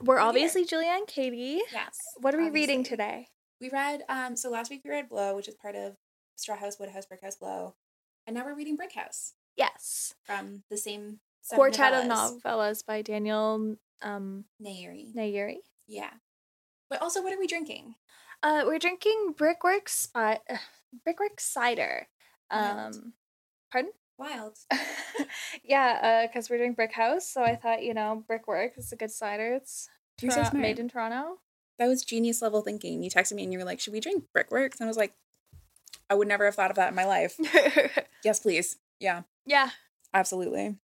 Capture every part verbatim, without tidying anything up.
We're, We're obviously here. Julia and Katie. Yes. What are we obviously. reading today? We read, um, so last week we read Blow, which is part of Straw House, Wood House, Brick House, Blow. And now we're reading Brick House. Yes. From the same seven Quartet novellas. of Novellas by Daniel um, Nayeri. Nayeri. Yeah. But also, what are we drinking? Uh, we're drinking Brickwork Spi- uh, Brickwork Cider. Wild. Um, pardon? Wild. Yeah, because uh, we're doing Brick House, so I thought, you know, Brickwork is a good cider. It's You're so Tor- smart. made in Toronto. That was genius level thinking. You texted me and you were like, should we drink Brickworks? And I was like, I would never have thought of that in my life. Yes, please. Yeah. Yeah. Absolutely.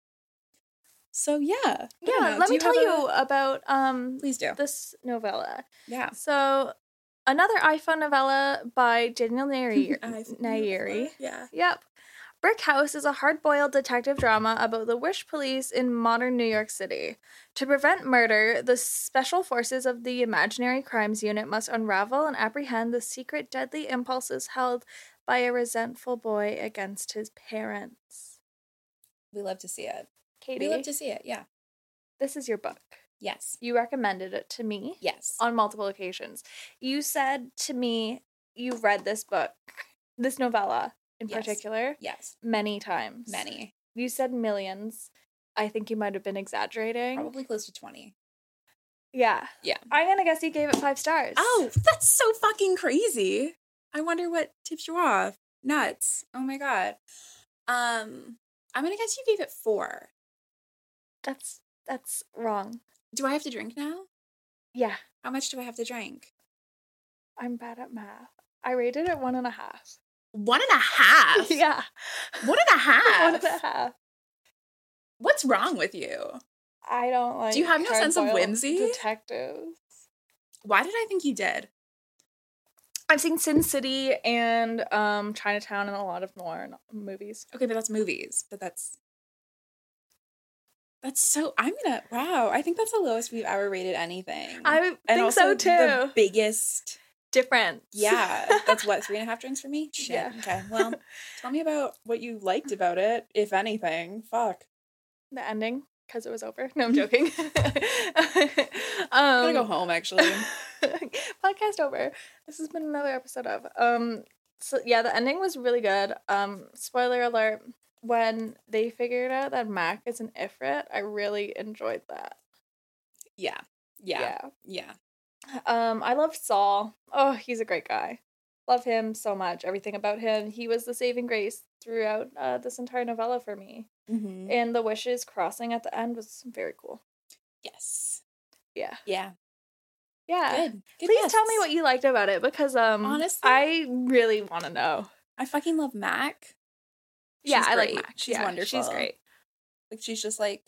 So, yeah. Yeah, let me tell you a... about um please do. this novella. Yeah. So, another iPhone novella by Daniel Nayeri. Nayeri. Yeah. Yep. Brick House is a hard-boiled detective drama about the Wish police in modern New York City. To prevent murder, the special forces of the Imaginary Crimes Unit must unravel and apprehend the secret deadly impulses held by a resentful boy against his parents. We love to see it. Katie? We love to see it, yeah. This is your book. Yes. You recommended it to me. Yes. On multiple occasions. You said to me you read this book, this novella in yes. particular. Yes. Many times. Many. You said millions. I think you might have been exaggerating. Probably close to twenty. Yeah. Yeah. I'm gonna guess you gave it five stars. Oh, that's so fucking crazy. I wonder what tips you off. Nuts. Oh my god. Um, I'm gonna guess you gave it four. That's that's wrong. Do I have to drink now? Yeah. How much do I have to drink? I'm bad at math. I rated it one and a half. One and a half? Yeah. One and a half? One and a half. What's wrong with you? I don't like. Do you have no sense of whimsy? Detectives. Why did I think you did? I've seen Sin City and um, Chinatown and a lot of more movies. Okay, but that's movies. But that's that's so. I'm gonna. Wow, I think that's the lowest we've ever rated anything. I think and also so too. The biggest difference. Yeah, that's what three and a half drinks for me. Shit. Yeah. Okay. Well, tell me about what you liked about it, if anything. Fuck. The ending, because it was over. No, I'm joking. um, I'm gonna go home. Actually. Podcast over. This has been another episode of. Um. So yeah, the ending was really good. Um. Spoiler alert. When they figured out that Mac is an Ifrit, I really enjoyed that. Yeah. Yeah. Yeah. Yeah. Um, I love Saul. Oh, he's a great guy. Love him so much. Everything about him. He was the saving grace throughout uh, this entire novella for me. Mm-hmm. And the wishes crossing at the end was very cool. Yes. Yeah. Yeah. Yeah. Good. Good Please guess. tell me what you liked about it, because um, honestly, I really want to know. I fucking love Mac. She's yeah, I great. like Mac. She's yeah, wonderful. She's great. Like, she's just like,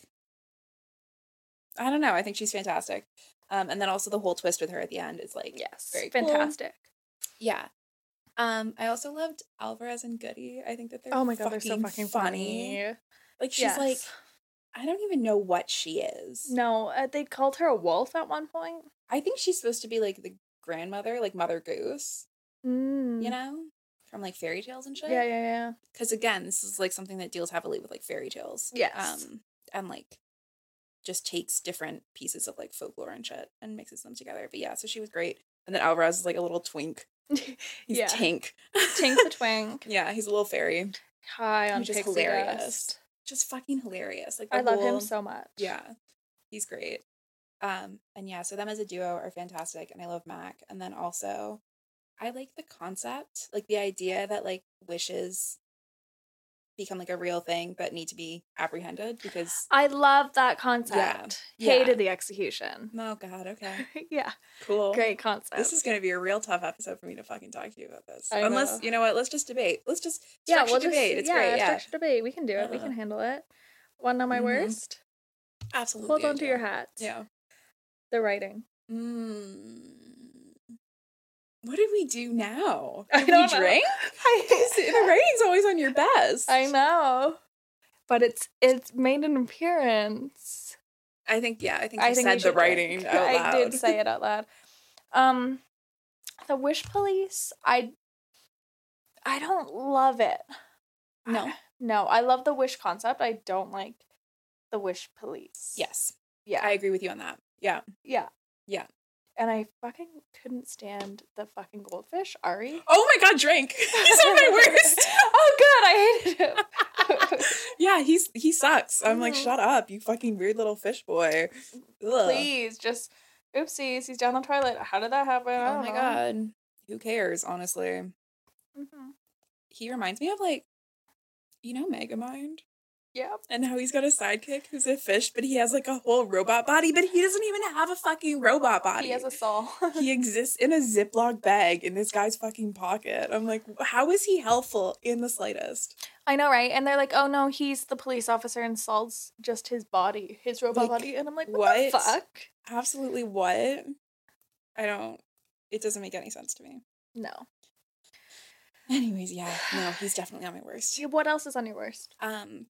I don't know. I think she's fantastic. Um, and then also the whole twist with her at the end is like, yes, very fantastic. Cool. Yeah. Um, I also loved Alvarez and Goody. I think that they're oh my god, fucking they're so fucking funny. funny. Like, she's yes. like, I don't even know what she is. No, uh, they called her a wolf at one point. I think she's supposed to be like the grandmother, like Mother Goose. Mm. You know? From like fairy tales and shit. Yeah, yeah, yeah. Because again, this is like something that deals heavily with like fairy tales. Yes. Um, and like just takes different pieces of like folklore and shit and mixes them together. But yeah, so she was great. And then Alvarez is like a little twink. He's yeah. Tink. Tink the twink. Yeah, he's a little fairy. High on He's just pixie hilarious. dust. Just fucking hilarious. Like I love whole, him so much. Yeah, he's great. Um, and yeah, so them as a duo are fantastic, and I love Mac. And then also, I like the concept, like the idea that like wishes become like a real thing but need to be apprehended, because I love that concept. Yeah. Hated Yeah. the execution. Oh god, okay. Yeah. Cool. Great concept. This is gonna be a real tough episode for me to fucking talk to you about this. I Unless, know. you know what, let's just debate. Let's just yeah, structure we'll debate. just, It's yeah, great. Yeah. structure debate. We can do it. Uh-huh. We can handle it. Wanna know my Mhm. worst? Absolutely. Hold I on to do. your hats. Yeah. The writing. Mm. What did we do now? I Did don't we know. drink? I, The writing's always on your best. I know. But it's it's made an appearance. I think, yeah, I think I you think said you the should writing drink. out loud. I did say it out loud. Um, the Wish Police, I, I don't love it. No. I- no, I love the Wish concept. I don't like the Wish Police. Yes. Yeah. I agree with you on that. Yeah. yeah. Yeah. And I fucking couldn't stand the fucking goldfish, Ari. Oh my god, Drink. He's one of my worst. Oh good, I hated him. Yeah, he's he sucks. I'm Mhm. like, shut up, you fucking weird little fish boy. Ugh. Please, just oopsies, he's down the toilet. How did that happen? I Oh don't my know. god. Who cares, honestly? Mm-hmm. He reminds me of, like, you know Megamind? Yeah. And how he's got a sidekick who's a fish, but he has, like, a whole robot body, but he doesn't even have a fucking robot body. He has a soul. He exists in a Ziploc bag in this guy's fucking pocket. I'm like, how is he helpful in the slightest? I know, right? And they're like, oh no, he's the police officer and Saul's just his body, his robot Like, body. And I'm like, what, what? the fuck? Absolutely what? I don't, it doesn't make any sense to me. No. Anyways, yeah, no, he's definitely on my worst. What else is on your worst? Um,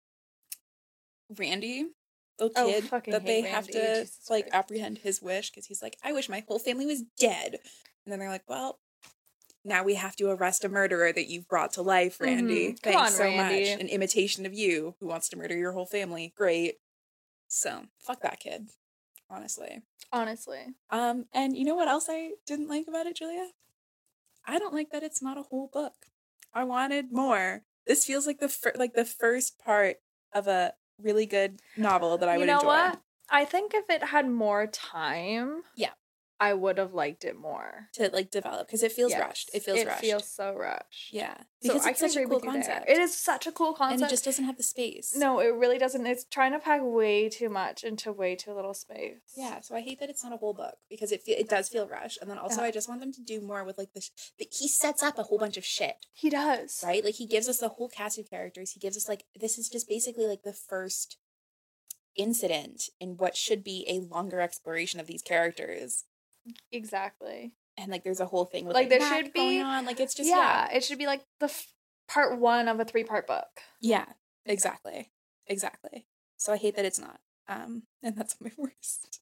Randy, the Oh, kid fucking that they hate have Randy, to, Jesus like, Christ. apprehend his wish, because he's like, I wish my whole family was dead. And then they're like, well, now we have to arrest a murderer that you've brought to life, Randy. Mhm. Come Thanks on, so Randy. much. An imitation of you who wants to murder your whole family. Great. So, fuck that kid, honestly. Honestly. Um, and you know what else I didn't like about it, Julia? I don't like that it's not a whole book. I wanted more. This feels like the fir- like the first part of a really good novel that I You would know enjoy. what? I think if it had more time, Yeah. I would have liked it more. To like develop, because it feels Yes. rushed. It feels it rushed. feels so rushed. Yeah, So because I it's can such a agree cool with you there. concept. It is such a cool concept. and it just doesn't have the space. No, it really doesn't. It's trying to pack way too much into way too little space. Yeah, so I hate that it's not a whole book because it fe- it does feel rushed, and then also Yeah. I just want them to do more with like this. Sh- he sets up a whole bunch of shit, He does. right? Like he gives us the whole cast of characters. He gives us like this is just basically like the first incident in what should be a longer exploration of these characters. Exactly. And like there's a whole thing with Like, like, there Mac should going be- on. Like it's just yeah, yeah. it should be like the f- part one of a three part book. Yeah, exactly. Exactly. So I hate that it's not. Um, and that's my worst.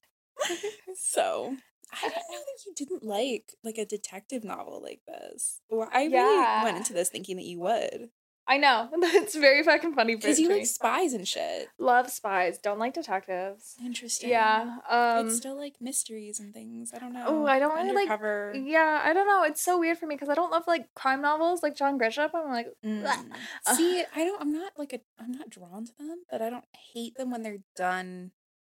So I didn't know that you didn't like like a detective novel like this. Well, I really Yeah. went into this thinking that you would. I know. It's very fucking funny for Because you me. like spies and shit. Love spies. Don't like detectives. Interesting. Yeah. Um. it's still like mysteries and things. I don't know. Oh, I don't really like- Undercover. Yeah, I don't know. It's so weird for me because I don't love like crime novels like John Grisham. I'm like, Mm. "Bleh." See, I don't. I'm not like a. I'm not drawn to them, but I don't hate them when they're done.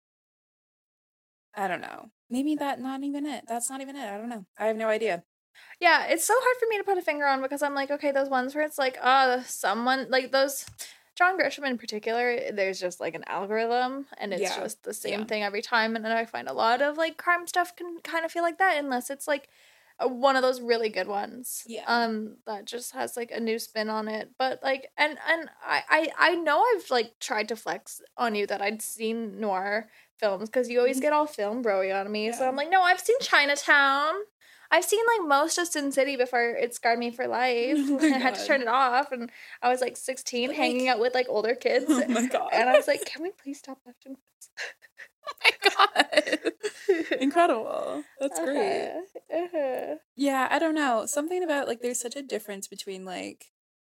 I don't know. Maybe that not even it. That's not even it. I don't know. I have no idea. Yeah, it's so hard for me to put a finger on because I'm like, okay, those ones where it's like, uh, someone like those John Grisham in particular, there's just like an algorithm and it's Yeah, just the same yeah. thing every time. And then I find a lot of like crime stuff can kind of feel like that unless it's like a, one of those really good ones. Yeah. Um, that just has like a new spin on it. But like, and and I I I know I've like tried to flex on you that I'd seen noir films because you always get all film broy on me. So Yeah. I'm like, no, I've seen Chinatown. I've seen like most of Sin City before it scarred me for life. Oh my I had to God. turn it off, and I was like sixteen, But, hanging like- out with like older kids, Oh my god. and I was like, "Can we please stop watching oh my god. this?" Incredible. That's great. Uh-huh, uh-huh. Yeah, I don't know. Something about like there's such a difference between like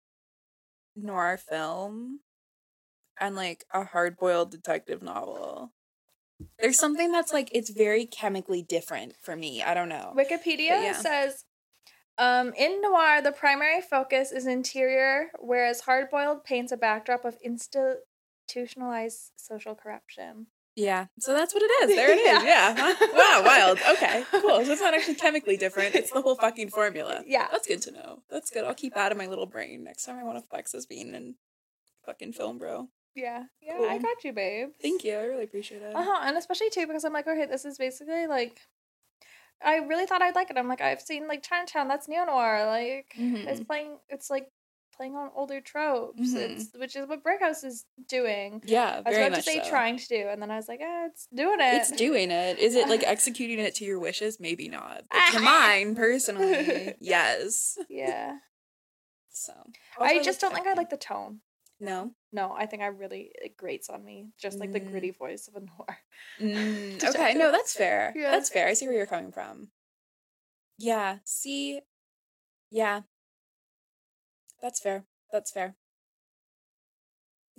noir film and like a hard-boiled detective novel. There's something that's like it's very chemically different for me. I don't know. Wikipedia But yeah. says, um, in noir, the primary focus is interior, whereas hardboiled paints a backdrop of institutionalized social corruption. Yeah. So that's what it is. There it is. Yeah. Yeah. Wow, wild. Okay. Cool. So it's not actually chemically different. It's the whole fucking formula. Yeah. That's good to know. That's good. I'll keep that in my little brain next time I want to flex as being in fucking film, bro. Yeah, yeah, Cool. I got you, babe. Thank you. I really appreciate it. Uh huh, and especially too because I'm like, okay, this is basically like, I really thought I'd like it. I'm like, I've seen like Chinatown, that's neo noir, like Mhm. it's playing, it's like playing on older tropes, Mhm. it's which is what Brickhouse is doing. Yeah, I was very about to much say so. trying to do, and then I was like, eh, it's doing it. It's doing it. Is it like executing it to your wishes? Maybe not. But to mine, personally, yes. Yeah, So I Also, just don't like, think I like the tone. No. No, I think I really it grates on me, just like the Mm. gritty voice of a noir. Mm, okay, no, that's fair. Yeah. That's fair. I see where you're coming from. Yeah. See. Yeah. That's fair. That's fair.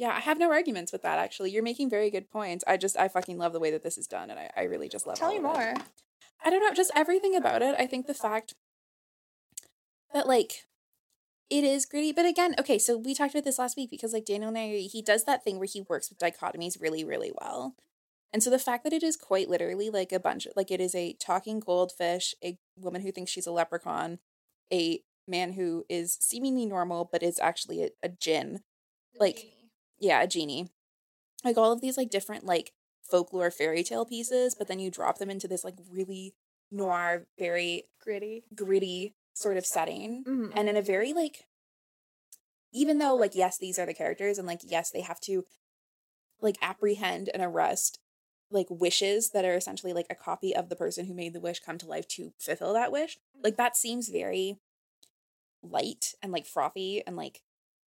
Yeah, I have no arguments with that, actually. You're making very good points. I just, I fucking love the way that this is done, and I, I really just love Tell all me of more. it. I don't know, just everything about it. I think the fact that, like, it is gritty, but again, okay, so we talked about this last week because, like, Daniel Neri, he does that thing where he works with dichotomies really, really well. And so the fact that it is quite literally, like, a bunch of, like, it is a talking goldfish, a woman who thinks she's a leprechaun, a man who is seemingly normal, but is actually a, a djinn. Like, Genie. yeah, a genie. Like, all of these, like, different, like, folklore fairy tale pieces, but then you drop them into this, like, really noir, very Gritty. gritty sort of setting. Mm-hmm. And in a very, like, even though, like, yes, these are the characters, and, like, yes, they have to, like, apprehend and arrest, like, wishes that are essentially, like, a copy of the person who made the wish come to life to fulfill that wish. Like, that seems very light and, like, frothy and, like,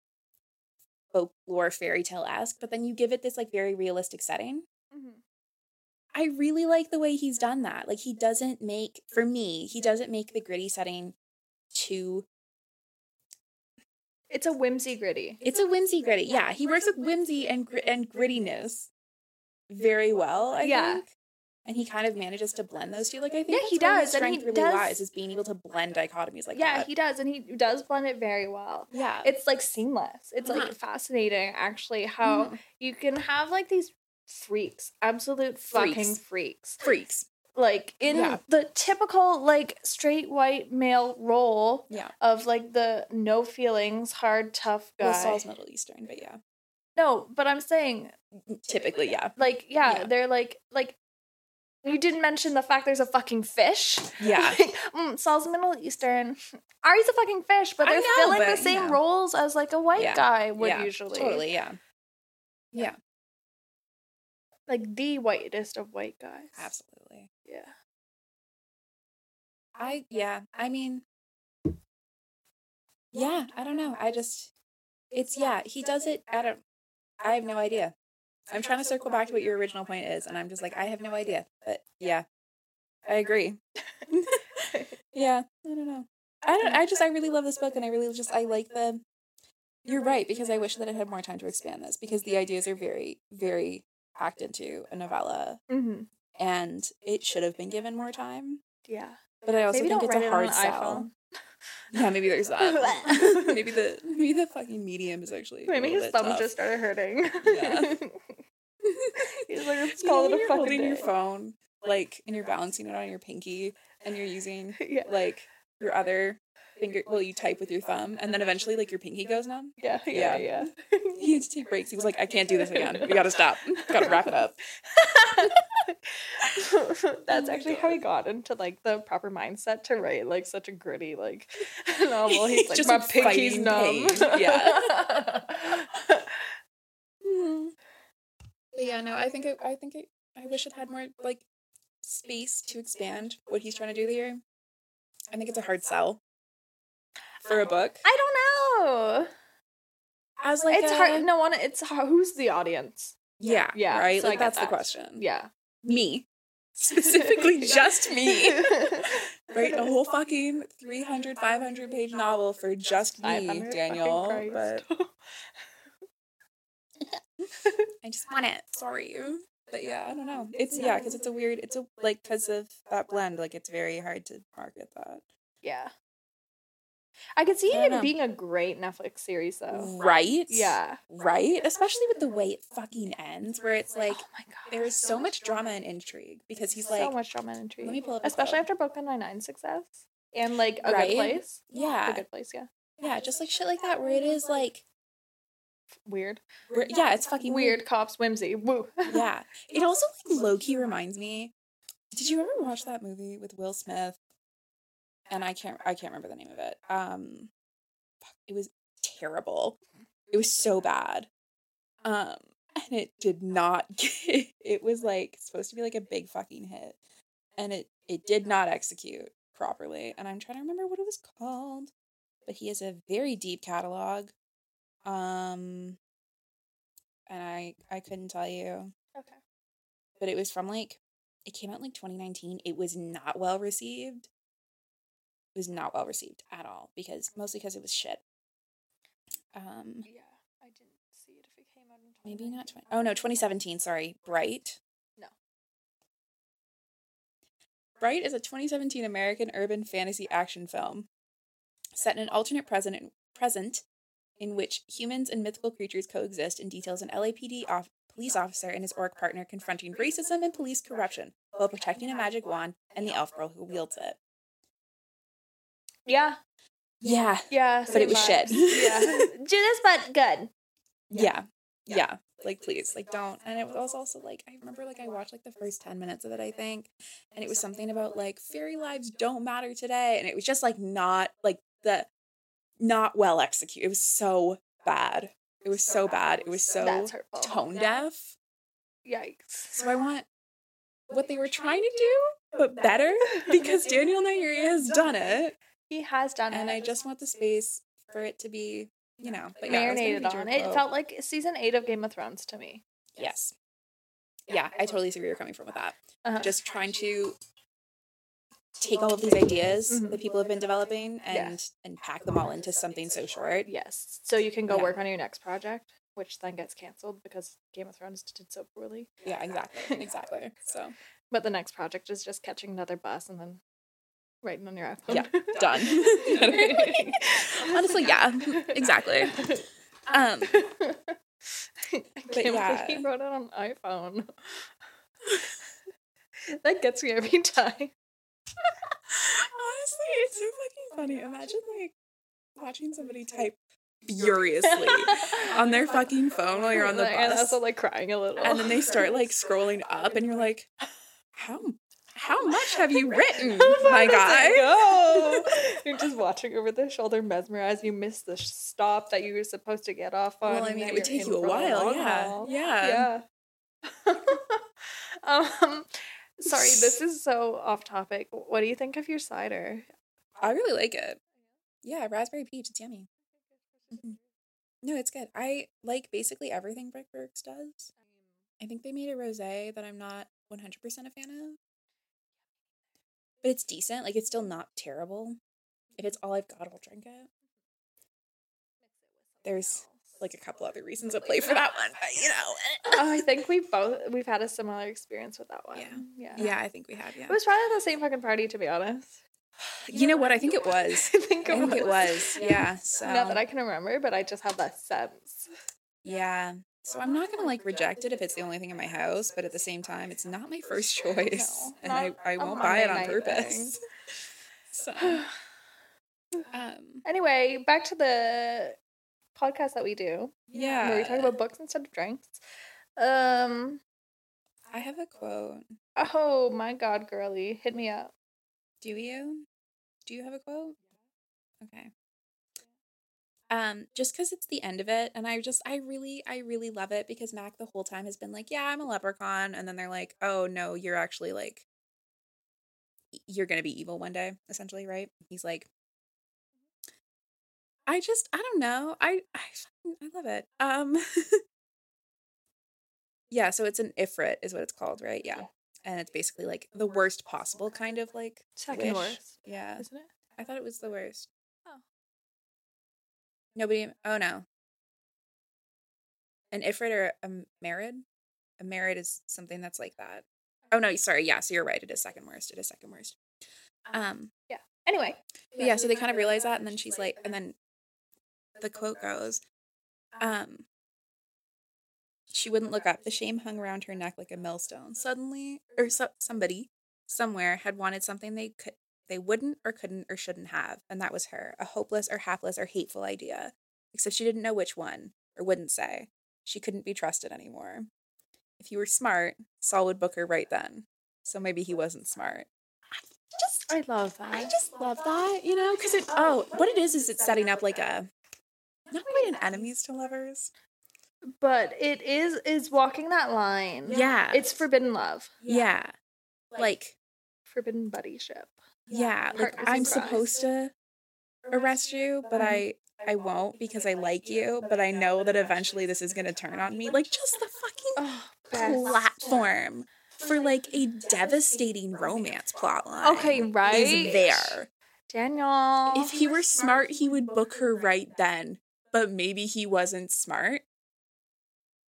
folklore fairy tale-esque, but then you give it this, like, very realistic setting. Mm-hmm. I really like the way he's done that. Like, he doesn't make, for me, he doesn't make the gritty setting too... It's a whimsy gritty. It's a whimsy gritty. Yeah, he works with whimsy and gr- and grittiness very well, I Yeah. think. And he kind of manages to blend those two. Like, I think Yeah, that's he where his does, and strength he really does- lies, is being able to blend dichotomies like Yeah, that. he does, and he does blend it very well. Yeah. It's, like, seamless. It's, like, Mhm. fascinating, actually, how Mhm. you can have, like, these freaks, absolute fucking freaks. Freaks. Like, in Yeah. the typical, like, straight white male role Yeah. of, like, the no feelings, hard, tough guy. Well, Saul's Middle Eastern, but yeah. No, but I'm saying, Typically, yeah. like, yeah, Yeah. they're, like, like, you didn't mention the fact there's a fucking fish. Yeah. Like, mm, Saul's Middle Eastern. Ari's a fucking fish, but I they're know, filling but, the same you know. roles as, like, a white Yeah. guy would Yeah, usually. Totally, yeah. Yeah. Like, the whitest of white guys. Absolutely. Yeah. I, yeah, I mean, yeah, I don't know. I just, it's, yeah, he does it, I don't, I have no idea. I'm trying to circle back to what your original point is, and I'm just like, I have no idea. But, yeah, I agree. Yeah, I don't know. I don't, I just, I really love this book, and I really just, I like the, you're right, because I wish that it had more time to expand this, because the ideas are very, very packed into a novella, Mm-hmm. and it should have been given more time. Yeah. But I also Maybe think don't it's write a it hard on an sell. iPhone. Yeah, maybe there's that. maybe the maybe the fucking medium is actually Maybe a his bit thumbs tough. just started hurting. Yeah. He's like, let's You know call when it a you're fucking holding your day. phone, like, and you're balancing it on your pinky, and you're using Yeah. like your other finger. Well, you type with your thumb, and then eventually, like, your pinky goes numb. Yeah, yeah, yeah. He had to take breaks. He was like, I can't do this again. We gotta stop. Gotta wrap it up. That's Oh my actually how he got into, like, the proper mindset to write, like, such a gritty, like, novel. He's like, Just, my like, pinky's fighting numb. pain. Yeah. Hmm. But yeah, no, I think it, I think it, I wish it had more, like, space to expand what he's trying to do here. I think it's a hard sell for a book. I don't know. As like It's a, hard. No one. It's hard. Who's the audience? Yeah, Yeah, right. so I Like, get that's the that. question. Yeah. Me, specifically, just me. Write a whole fucking three hundred, five hundred page novel for just me, five hundred Daniel. fucking But Christ. I just want it. Sorry. But yeah, I don't know. It's, yeah, because it's a weird, it's a, like, because of that blend, like, it's very hard to market that. Yeah. I could see I don't it know. being a great Netflix series, though. Right? Yeah. Right? Especially with the way it fucking ends, where it's like, oh my god, there is so much drama and intrigue, because he's so like, much drama and intrigue. let me pull up his Especially quote. after Brooklyn Nine-Nine success and like A Right? Good Place. Yeah. A Good Place, yeah. Yeah, just like shit like that, where it is like, Weird. where, yeah, it's fucking weird. Weird cops whimsy. Woo. Yeah. It also, like, low-key reminds me, did you ever watch that movie with Will Smith? And I can't, I can't remember the name of it. Um, fuck, it was terrible. It was so bad. Um, and it did not get, it was, like, supposed to be, like, a big fucking hit. And it, it did not execute properly. And I'm trying to remember what it was called. But he has a very deep catalog. Um, and I, I couldn't tell you. Okay. But it was from, like, it came out in, like, twenty nineteen. It was not well received. It was not well received at all, because, mostly because it was shit. Um, Yeah, I didn't see it if it came out in maybe not twenty. Oh no, twenty seventeen. Sorry, Bright. No. Bright is a twenty seventeen American urban fantasy action film set in an alternate present present in which humans and mythical creatures coexist, and details an L A P D off- police officer and his orc partner confronting racism and police corruption while protecting a magic wand and the elf girl who wields it. Yeah. Yeah. Yeah. But it was shit. Yeah. Judas, but good. Yeah. Yeah. yeah. Like, please, like, don't. And it was also, like, I remember, like, I watched, like, the first ten minutes of it, I think, and it was something about, like, fairy lives don't matter today, and it was just, like, not, like, the, not well executed. It was so bad. It was so bad. It was so tone deaf. Yikes. So I want what they were trying to do, but better, because Daniel Nayeri has done it. He has done and it. And I just want the space for it to be, you know, but yeah, marinated on. It felt like season eight of Game of Thrones to me. Yes. Yeah, I totally see where you're coming from with that. Uh-huh. Just trying to take all of these ideas mm-hmm. that people have been developing and yeah. and pack them all into something so short. Yes. So you can go yeah. work on your next project, which then gets canceled because Game of Thrones did so poorly. Yeah, exactly. Exactly. So, but the next project is just catching another bus and then writing on your iPhone. Yeah, done. Honestly, yeah, exactly. Um, I can't yeah. believe he wrote it on iPhone. That gets me every time. Honestly, it's so fucking funny. Imagine, like, watching somebody type furiously on their fucking phone while you're on the bus. And also, like, crying a little. And then they start, like, scrolling up, and you're like, how How much have you written, my guy? Go. You're just watching over their shoulder, mesmerized. You missed the stop that you were supposed to get off on. Well, I mean, it would take you a while. Yeah. Haul. Yeah. Yeah. um, sorry, this is so off topic. What do you think of your cider? I really like it. Yeah, raspberry peach. It's yummy. Mm-hmm. No, it's good. I like basically everything Brickworks does. I think they made a rosé that I'm not one hundred percent a fan of. But it's decent. Like, it's still not terrible. If it's all I've got, I'll drink it. There's, like, a couple other reasons at play for that one, but, you know. Oh, I think we've both, we've had a similar experience with that one. Yeah. Yeah, yeah I think we have, yeah. It was probably the same fucking party, to be honest. You know what? I think it was. I think it I think was. it was, yeah. So. Not that I can remember, but I just have that sense. Yeah. So I'm not going to, like, reject it if it's the only thing in my house, but at the same time, it's not my first choice, no, and I, I won't buy it on purpose. So, um, anyway, back to the podcast that we do. Yeah. Where we talk about books instead of drinks. Um, I have a quote. Oh, my God, girly. Hit me up. Do you? Do you have a quote? Okay. Um, just because it's the end of it, and I just, I really, I really love it because Mac the whole time has been like, yeah, I'm a leprechaun, and then they're like, oh, no, you're actually, like, you're gonna be evil one day, essentially, right? He's like, I just, I don't know, I, I, I love it. Um, yeah, so it's an Ifrit is what it's called, right? Yeah. yeah. And it's basically, like, the worst possible kind of, like, second wish. worst. Yeah. Isn't it? I thought it was the worst. Oh. Nobody, oh no. An Ifrit or a merid? A merid is something that's like that. Oh no, sorry, yeah, so you're right, it is second worst, it is second worst. Um, yeah, anyway. But yeah, so they kind of realize that, and then she's like, and then the quote goes, um, she wouldn't look up, the shame hung around her neck like a millstone. Suddenly, or so, somebody, somewhere, had wanted something they could, they wouldn't or couldn't or shouldn't have, and that was her, a hopeless or hapless or hateful idea. Except she didn't know which one, or wouldn't say. She couldn't be trusted anymore. If you were smart, Saul would book her right then. So maybe he wasn't smart. I just, I love that. I just love that, you know, because it, oh, what it is is it's setting up like a, not quite an enemies to lovers. But it is, is walking that line. Yeah. It's forbidden love. Yeah. Like. Forbidden buddyship. Yeah, like I'm supposed to arrest you, but I I won't because I like you, but I know that eventually this is going to turn on me. Like, just the fucking oh, platform for, like, a devastating romance plotline. Okay, right? Is there. Daniel. If he were smart, he would book her right then, but maybe he wasn't smart.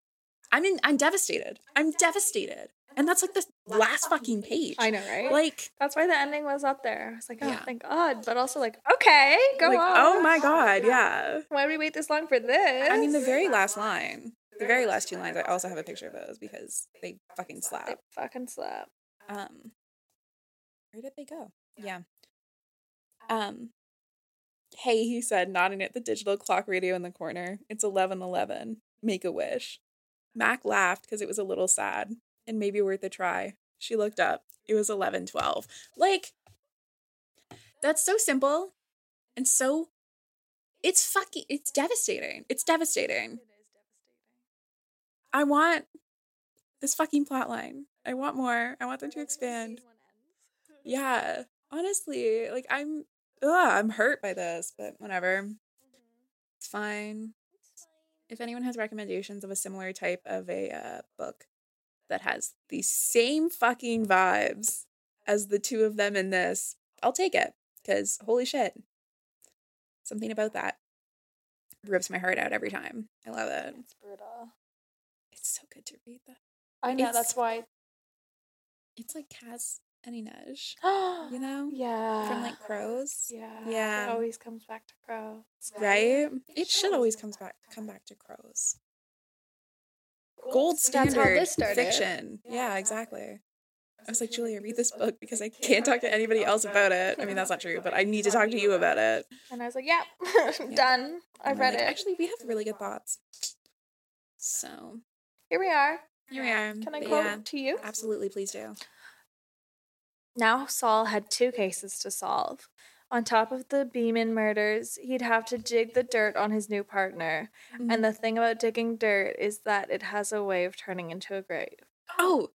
I'm in, I'm devastated. I'm devastated. And that's like the last fucking page. I know, right? Like, that's why the ending was up there. I was like, oh, yeah. thank God. But also like, okay, go like, on. oh my God, yeah. Why did we wait this long for this? I mean, the very last line, the very last two lines, I also have a picture of those because they fucking slap. They fucking slap. Um, where did they go? Yeah. Um, hey, he said, nodding at the digital clock radio in the corner. It's eleven eleven. Make a wish. Mac laughed because it was a little sad and maybe worth a try. She looked up. It was eleven twelve. Like, that's so simple and so, it's fucking, it's devastating. It's devastating. It is devastating. I want this fucking plot line. I want more. I want them to expand. Yeah, honestly, like, I'm, ugh, I'm hurt by this, but whatever. Mm-hmm. It's fine. It's fine. If anyone has recommendations of a similar type of a uh, book that has the same fucking vibes as the two of them in this, I'll take it. Because holy shit. Something about that rips my heart out every time. I love it. It's brutal. It's so good to read that. I know, It's- that's why. It's like Kaz and Inej, you know? Yeah. From like Crows. Yeah. Yeah. It always comes back to Crow. Right? It should always comes back come back to Crows. Gold That's how standard this started. fiction. Yeah, exactly. I was like, Julia, read this book because I can't talk to anybody else about it. I mean, that's not true, but I need to talk to you about it. And I was like, yeah, done. I've And read like, it. Actually, we have really good thoughts. So, Here we are. here we are. Can I But quote yeah, to you? absolutely, please do. Now Saul had two cases to solve. On top of the Beeman murders, he'd have to dig the dirt on his new partner. Mm-hmm. And the thing about digging dirt is that it has a way of turning into a grave. Oh,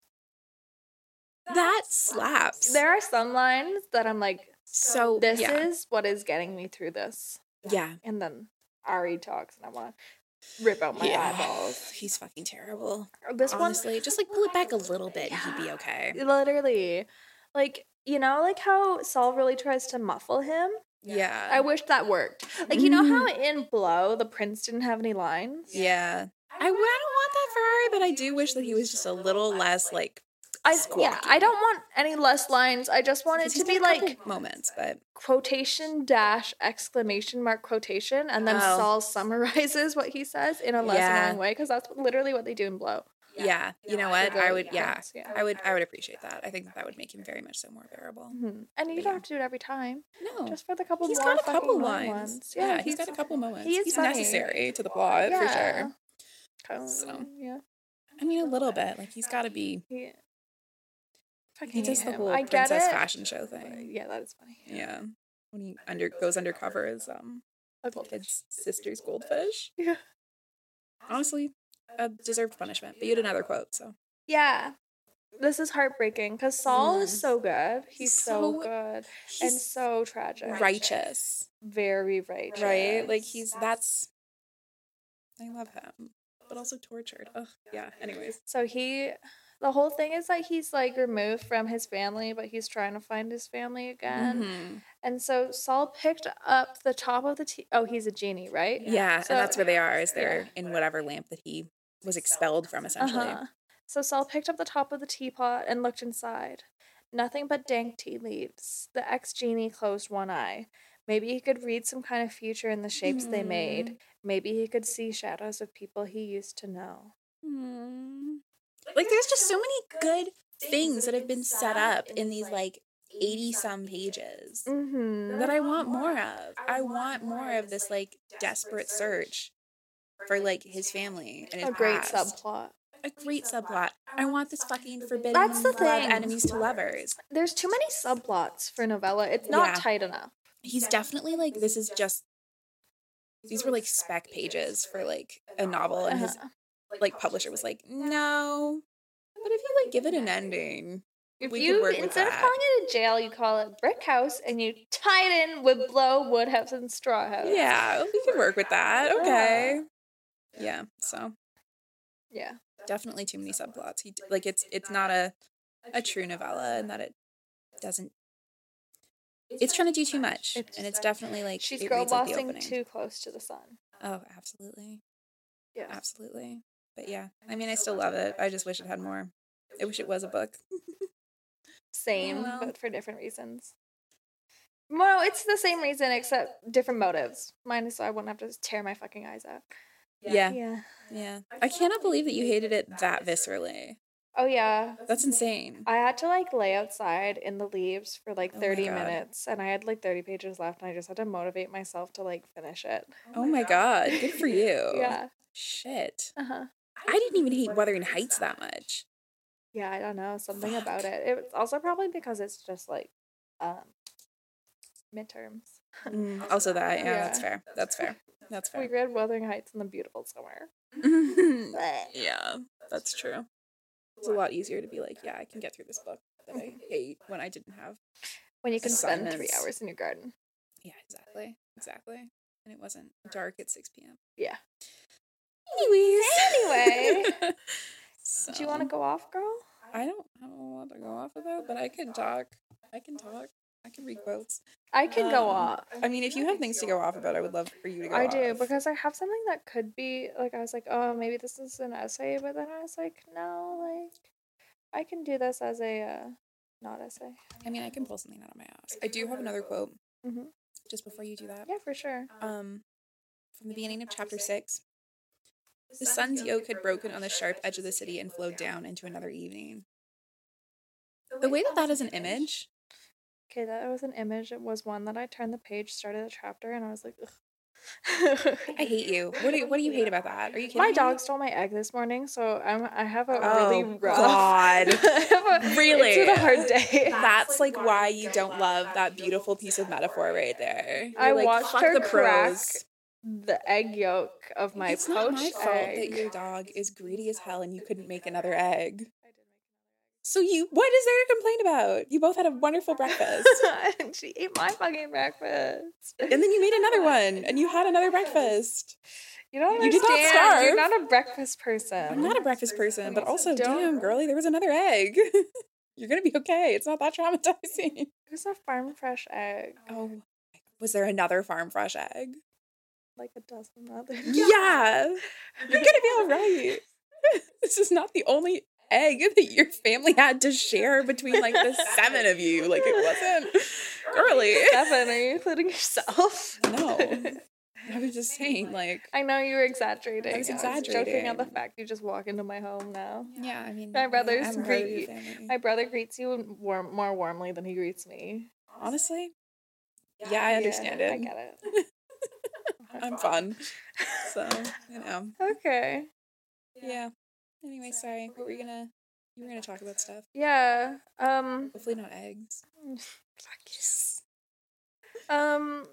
that slaps. There are some lines that I'm like, so this yeah. is what is getting me through this. Yeah. And then Ari talks, and I want to rip out my Yeah. eyeballs. He's fucking terrible. This Honestly, just like pull it back a little bit and he'd be okay. one, literally, like, you know, like how Saul really tries to muffle him? Yeah. I wish that worked. Like, you know how in Blow, the prince didn't have any lines? Yeah. I, I don't want that for Ari, but I do wish that he was just a little less, like, I squawky. Yeah, I don't want any less lines. I just want it Because to he's be got a couple like moments, but quotation dash exclamation mark quotation, and then Oh. Saul summarizes what he says in a less Yeah. annoying way, because that's literally what they do in Blow. yeah, you know what? The I would, yeah, prince, yeah. I would, I would appreciate that. I think that, that would make him very much so more bearable. Mhm. And you But don't yeah. have to do it every time. No, Just for the couple he's more got a couple fucking lines. ones. Yeah, he's got a couple moments. he is he's funny. necessary to the plot for sure. Kind of, So. yeah. I mean, a little bit. Like he's got to be. He, fucking He does hate the him. whole I get princess it. fashion show thing. Yeah, that is funny. Yeah, when he under goes undercover as um A goldfish. his sister's goldfish. Yeah. Honestly, a deserved punishment. But you had another quote, so Yeah. This is heartbreaking because Saul is Mm. so good. He's, He's so, so- good and he's so tragic. righteous, Very righteous. right? Like he's that's. I love him, but also tortured. Ugh, yeah. Anyways, So he, the whole thing is that he's like removed from his family, but he's trying to find his family again. Mhm. And so Saul picked up the top of the tea. Oh, he's a genie, right? yeah, So- and that's where they are. Is they're in whatever lamp that he was expelled from, essentially. Uh-huh. So Saul picked up the top of the teapot and looked inside. Nothing but dank tea leaves. The ex-genie closed one eye. Maybe he could read some kind of future in the shapes they made. Maybe he could see shadows of people he used to know. Hmm. Like there's just so many good things that have been set up in these like eighty some pages Mm-hmm. that I want more of. I want more of this like desperate search for like his family and his A great past. subplot. A great subplot. I want this fucking forbidden That's the love thing. enemies to lovers. There's too many subplots for novella. It's not Yeah. tight enough. He's definitely like this is just these were like spec pages for like a novel and his Uh-huh. like publisher was like, no. But if you like give it an ending, If we could you, work with instead of that. calling it a jail, you call it brick house and you tie it in with blow, wood house, and straw house. Yeah, we could work with that. Okay. Yeah, so Yeah. definitely too many subplots. He like it's it's not a a true novella in that it doesn't it's trying to do too much. It's- and it's definitely like She's it girl reads like the bossing opening. too close to the sun. Oh, absolutely. Yeah. Absolutely. But yeah, I mean, I still love it. I just wish it had more. I wish it was a book. Same, well. but for different reasons. Well, it's the same reason except different motives. Mine is so I wouldn't have to tear my fucking eyes out. Yeah. Yeah. Yeah. I cannot believe that you hated it that viscerally. Oh yeah. That's insane. I had to like lay outside in the leaves for like Oh my thirty God. minutes and I had like thirty pages left and I just had to motivate myself to like finish it. Oh my God. Good for you. Yeah. Shit. Uh-huh. I didn't even hate Wuthering Heights that much. Yeah, I don't know. Something Fuck. about it. It's also probably because it's just like um midterms. Mm, also that. Yeah, Yeah. that's fair. That's fair. That's We fair. read Wuthering Heights in the beautiful summer. Yeah, that's true. It's a lot easier to be like, yeah, I can get through this book that I hate when I didn't have. When you can spend three Assignments. hours in your garden. Yeah, exactly. Exactly. And it wasn't dark at six p.m. Yeah. Anyways. Anyway. So, Do you want to go off, girl? I don't have a lot to go off about, but I can talk. I can talk. I can read quotes. I can go Um, off. I mean, if you have things to go off about, I would love for you to go I off. do, because I have something that could be, like, I was like, oh, maybe this is an essay, but then I was like, no, like, I can do this as a, uh, not essay. I mean, I can pull something out of my ass. I do have another quote Mm-hmm. just before you do that. Yeah, for sure. Um, from the beginning of chapter six. The sun's yoke had broken on the sharp edge of the city and flowed down into another evening. The way that that is an image, Okay, that was an image. It was one that I turned the page, started the chapter, and I was like, ugh. I hate you. What do you, what do you hate about that? Are you kidding My me? dog stole my egg this morning, so I'm I have a Oh, really rough. God. I have a- Really? It's been a hard day. That's like why you don't love that beautiful piece of metaphor right there. You're I like, watched fuck her the crack pros. the egg yolk of my It's not my poached fault that egg. your dog is greedy as hell and you couldn't make another egg. So you, what is there to complain about? You both had a wonderful breakfast. And she ate my fucking breakfast. And then you made another one and you had another breakfast. You don't You did not understand. starve. You're not a breakfast person. I'm not a breakfast person, but also, Don't- damn, girly, there was another egg. You're gonna be okay. It's not that traumatizing. It was a farm fresh egg. Oh, was there another farm fresh egg? Like a dozen others. Yeah, you're gonna be all right. This is not the only egg that your family had to share between like the seven of you. Like it wasn't girly. Seven, are you including yourself? No, I was just saying, like, I know you were exaggerating. I was joking at the exaggerating. fact you just walk into my home now. yeah, I mean, My brothers I'm part of greet your you. family. My brother greets you warm, more warmly than he greets me. Honestly, yeah, I understand Yeah, it. I get it. I'm fun, so you know. Okay. Yeah. Anyway, sorry. What were you gonna? You were gonna talk about stuff. Yeah. Um. Hopefully not eggs. Fuck you. Um.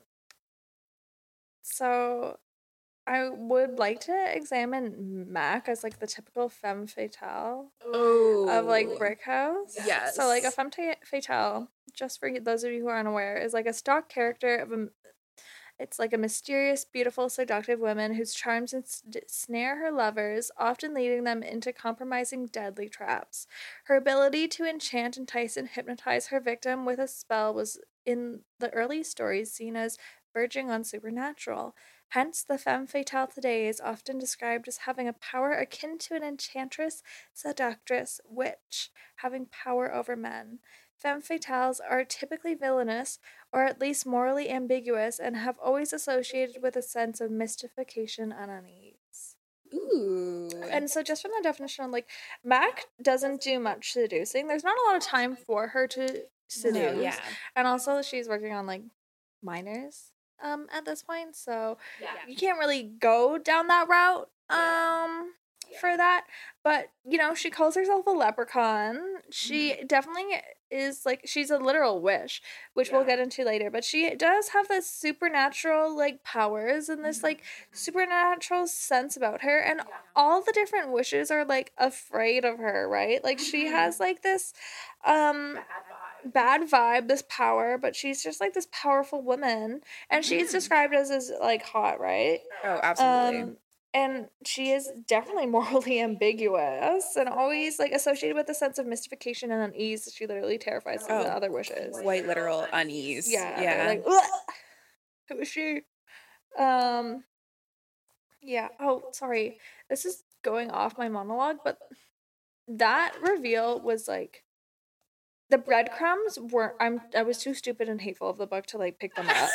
So, I would like to examine Mac as like the typical femme fatale Oh. of like Brick House. Yes. So like a femme ta- fatale, just for those of you who aren't aware, is like a stock character of a. It's like a mysterious, beautiful, seductive woman whose charms ins- snare her lovers, often leading them into compromising, deadly traps. Her ability to enchant, entice, and hypnotize her victim with a spell was in the early stories seen as verging on supernatural. Hence, the femme fatale today is often described as having a power akin to an enchantress, seductress, witch, having power over men. Femme fatales are typically villainous, or at least morally ambiguous, and have always associated with a sense of mystification and unease. Ooh. And so, just from the definition, like, Mac doesn't do much seducing. There's not a lot of time for her to seduce. No, yeah. And also, she's working on, like, minors um, at this point, so you can't really go down that route um, for that. But, you know, she calls herself a leprechaun. She definitely is, like, she's a literal witch, which we'll get into later. But she does have this supernatural, like, powers and this, like, supernatural sense about her. And all the different wishes are, like, afraid of her, right? Like, she has, like, this um bad vibe, this power, but she's just, like, this powerful woman. And she's described as, as like, hot, right? Oh, absolutely. Um, and she is definitely morally ambiguous and always like associated with a sense of mystification and unease. She literally terrifies Oh. the other wishes. Quite literal unease. Yeah, they're Yeah. like, "Ugh, who is she? Um, yeah. Oh, sorry. This is going off my monologue, but that reveal was like the breadcrumbs were I'm I was too stupid and hateful of the book to like pick them up.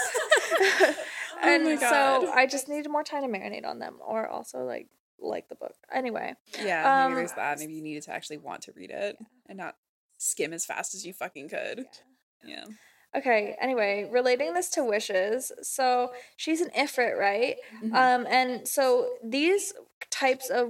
And Oh my so God. I just needed more time to marinate on them, or also like like the book. Anyway. Yeah, maybe Um, there's that. Maybe you needed to actually want to read it and not skim as fast as you fucking could. Yeah. Okay, anyway, relating this to wishes. So she's an Ifrit, right? Mhm. Um, and so these types of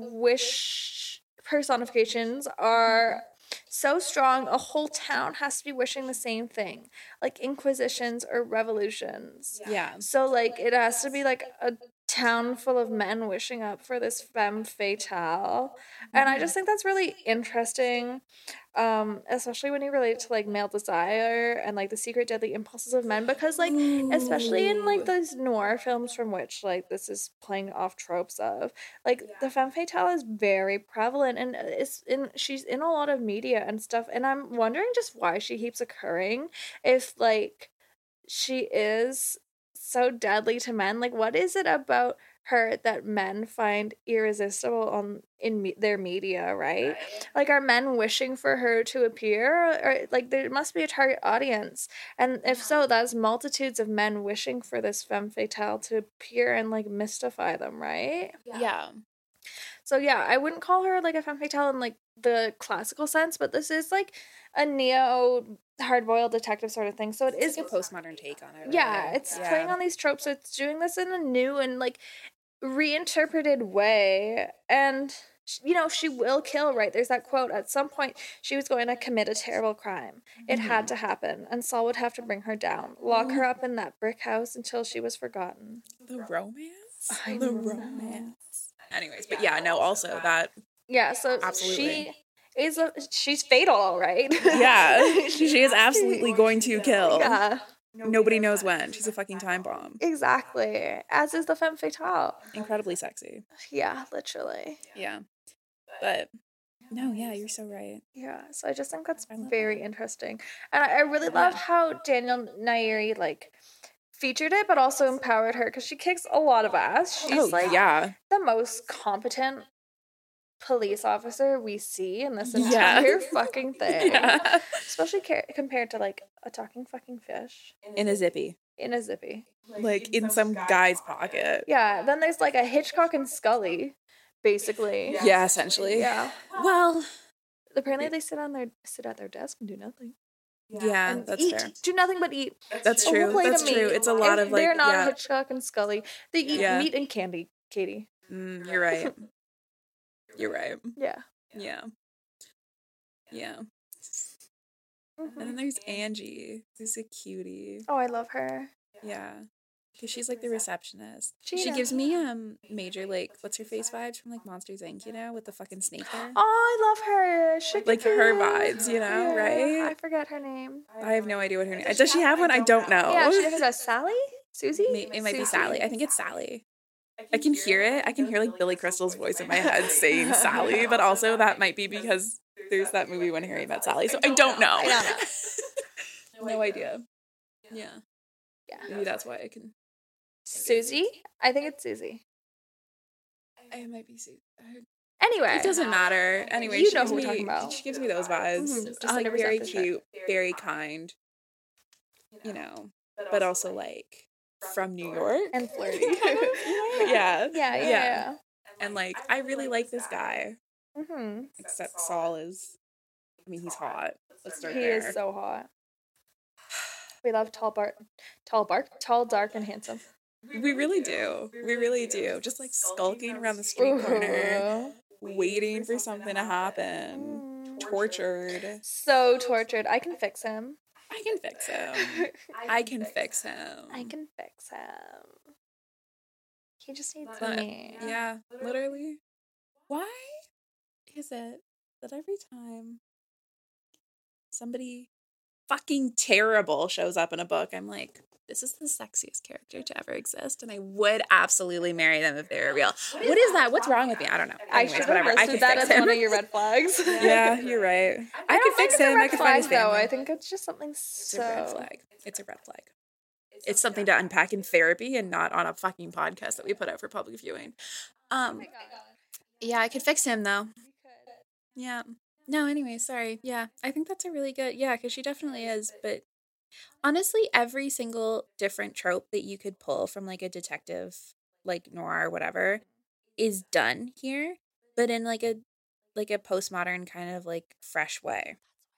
wish personifications are so strong, a whole town has to be wishing the same thing, like inquisitions or revolutions. Yeah. So, like, it has to be like a town full of men wishing up for this femme fatale. And I just think that's really interesting, um, especially when you relate it to like male desire and like the secret deadly impulses of men, because like especially in like Ooh. those noir films from which like this is playing off tropes of, like the femme fatale is very prevalent, and it's in she's in a lot of media and stuff, and I'm wondering just why she keeps occurring, if like she is so deadly to men. Like, what is it about her that men find irresistible on in me- their media, right? Like, are men wishing for her to appear, or, or like there must be a target audience, and if so, that's multitudes of men wishing for this femme fatale to appear and like mystify them, right? Yeah. So yeah, I wouldn't call her like a femme fatale in like the classical sense, but this is like a neo hard-boiled detective sort of thing. So it is It's like a postmodern take on it. yeah, really. it's playing on these tropes. So it's doing this in a new and like reinterpreted way. And sh- you know, she will kill, right? There's that quote, at some point she was going to commit a terrible crime. It had to happen, and Saul would have to bring her down, lock her up in that brick house until she was forgotten. The romance? I the know. romance. Anyways, but yeah, no, also that Yeah, so Absolutely. she is a she's fatal, right? yeah, she is absolutely going to kill. Yeah, Nobody knows when. She's a fucking time bomb. exactly. As is the femme fatale. Incredibly sexy. Yeah, literally. Yeah. But no, yeah, you're so right. Yeah, so I just think that's I love very that. interesting. And I, I really love how Daniel Nairi like featured it, but also empowered her, because she kicks a lot of ass. She's Oh, like yeah. the most competent police officer we see in this Yeah. entire fucking thing. Yeah. Especially ca- compared to like a talking fucking fish In a zippy. in a zippy. Like in some guy's pocket. Yeah, then there's like a Hitchcock and Scully, basically. Yeah, essentially. Yeah. Well, Apparently they sit on their sit at their desk and do nothing. yeah, And that's eat. fair. Do nothing but eat. That's A whole true. plate That's of true. meat. It's a lot If of like they're not yeah. Hitchcock and Scully. They eat Yeah. meat and candy, Katie. Mm, you're right. You're right. Yeah. Yeah. Yeah. Mhm. And then there's Angie, who's a cutie. Oh, I love her. Yeah. Because she's like the receptionist. She Gina. gives me um major like what's her face vibes from like Monsters Incorporated, you know, with the fucking snake hair. Oh, I love her. She Like her vibes, you know, right? I forget her name. I have no idea what her name is. Does she have one? I don't know. Yeah, she differs as Sally? Susie? May- It might be Susie. Sally. I think it's Sally. I can hear it. I can hear like Billy Crystal's voice in my head saying Sally, but also that might be because there's that movie When Harry Met Sally. So I don't know. I don't know. No idea. Yeah. Yeah. Maybe that's why I can. Susie? I think it's Susie. I might be Susie. Anyway. It doesn't matter. Anyway, You she know gives who we're me, talking about. She gives me those vibes. Mhm, Just just like like very receptive shit. cute, very kind. You know, but also like from New York And flirty. yeah. Yeah, yeah, Yeah. yeah. And like, I really like this guy. Mm-hmm. Except Saul is. I mean, he's hot. Let's start He there. is so hot. We love tall bark, tall bark, tall, dark, and handsome. We really do. We really do. Just like skulking around the street corner, waiting for something to happen. Mm. Tortured. So tortured. I can fix him. I can fix him. I can fix him. I can fix him. He just needs But, me. yeah, literally. Why is it that every time somebody fucking terrible shows up in a book, I'm like, this is the sexiest character to ever exist, and I would absolutely marry them if they were real. What is that? What's wrong with me? I don't know. I Anyways, should have whatever. I listed could that fix as him. one of your red flags. Yeah, you're right. I, I could don't think fix it's a him. I red could find his flag, though. family. I think it's just something It's so. a red flag. It's a red flag. It's something to unpack in therapy and not on a fucking podcast that we put out for public viewing. Um, Yeah, I could fix him though. Yeah. No, anyway, sorry. Yeah, I think that's a really good, yeah, because she definitely is. But honestly, every single different trope that you could pull from like a detective, like noir or whatever, is done here, but in like a like a postmodern kind of like fresh way.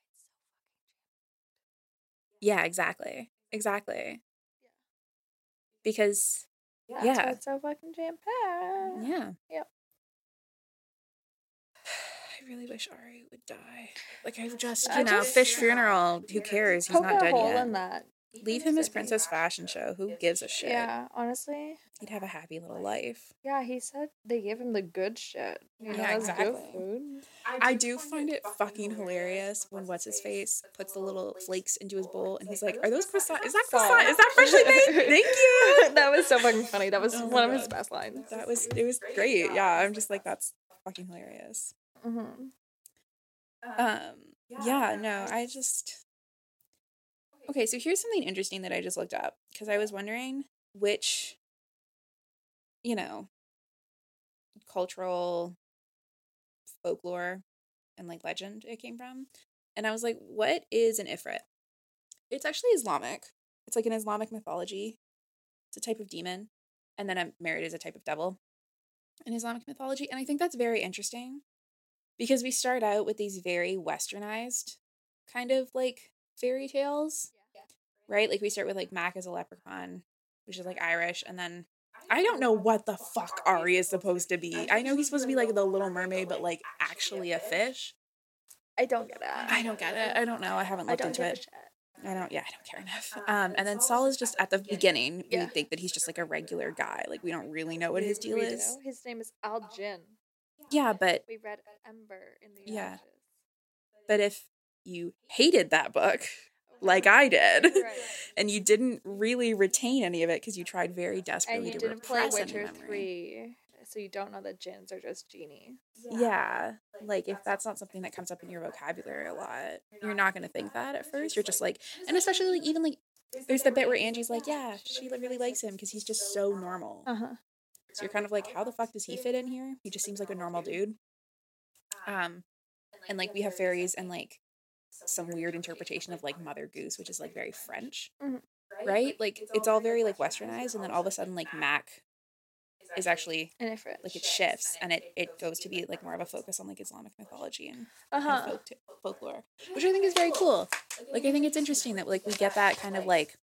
Yeah, exactly. Exactly. Because That's yeah. why it's so fucking jam-packed. Yeah. Yep. I really wish Ari would die. Like, I've just, you I know, just- fish funeral. Who cares? He's Poke not a dead hole yet. in that. Leave him his Princess Fashion Show. Who gives a shit? Yeah, honestly. He'd have a happy little life. Yeah, he said they gave him the good shit. You know, Yeah, that's good exactly. food. I do find it fucking hilarious when what's his face puts the little flakes into his bowl and he's like, "Are those croissant? Is that croissant? Is that freshly made? Thank you." That was so fucking funny. That was Oh my one of his God. best lines. That was it was great. Yeah, I'm just like, that's fucking hilarious. Mm-hmm. Um, yeah, no, I just okay. So here's something interesting that I just looked up because I was wondering which, you know, cultural folklore and like legend it came from. And I was like, what is an Ifrit? It's actually Islamic. It's like an Islamic mythology. It's a type of demon. And then a merit is a type of devil in Islamic mythology. And I think that's very interesting because we start out with these very westernized kind of like fairy tales, right? Like we start with like Mac as a leprechaun, which is like Irish. And then I don't know what the fuck Ari is supposed to be. I know he's supposed to be like the Little Mermaid, but like actually a fish. I don't get it. I don't get it. I don't know. I haven't I looked don't into give a it. shit. I don't, yeah, I don't care enough. Um, and then Saul is just at the beginning. We Yeah. think that he's just like a regular guy. Like we don't really know what his deal We is. do. His name is Al Jin. Yeah, but We read Ember in the Yeah. Ashes. but if you hated that book, like I did, Right. and you didn't really retain any of it because you tried very And desperately you to didn't play repress any Witcher memory. three, so you don't know that gins are just genies. Yeah, like if that's not something that comes up in your vocabulary a lot, you're not going to think that at first. You're just like, and especially like even like, there's the bit where Angie's like, yeah, she like, really likes him because he's just so normal. Uh-huh. So you're kind of like, how the fuck does he fit in here? He just seems like a normal dude. Um, and like we have fairies and like some weird interpretation of like Mother Goose, which is like very French, Mhm. right? Like it's all very like westernized, and then all of a sudden like Mac is actually And Ifrit. like it shifts and it it goes to be like more of a focus on like Islamic mythology and, Uh-huh. and folk t- folklore, which I think is very cool. Like I think it's interesting that like we get that kind of like,